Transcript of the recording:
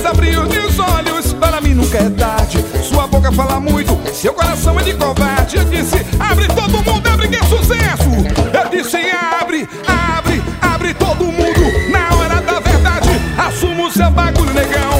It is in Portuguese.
abrir os olhos, para mim nunca é tarde. Sua boca fala muito, seu coração é de covarde. Eu disse, abre todo mundo, abre que é sucesso. Eu disse, abre, abre, abre todo mundo. Na hora da verdade, assumo o seu bagulho, negão.